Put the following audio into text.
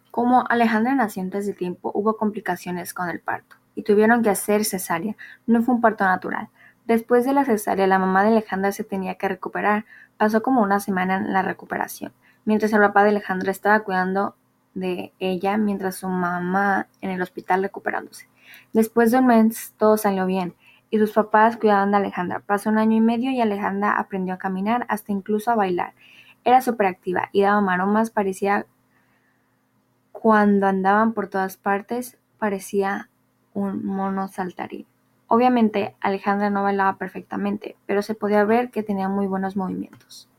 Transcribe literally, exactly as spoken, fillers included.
Como Alejandra nació antes de tiempo, hubo complicaciones con el parto y tuvieron que hacer cesárea. No fue un parto natural. Después de la cesárea, la mamá de Alejandra se tenía que recuperar. Pasó como una semana en la recuperación, mientras el papá de Alejandra estaba cuidando de ella mientras su mamá en el hospital recuperándose. Después de un mes, todo salió bien y sus papás cuidaban de Alejandra. Pasó un año y medio y Alejandra aprendió a caminar, hasta incluso a bailar. Era súper activa y daba maromas, parecía cuando andaban por todas partes, parecía un mono saltarín. Obviamente, Alejandra no bailaba perfectamente, pero se podía ver que tenía muy buenos movimientos.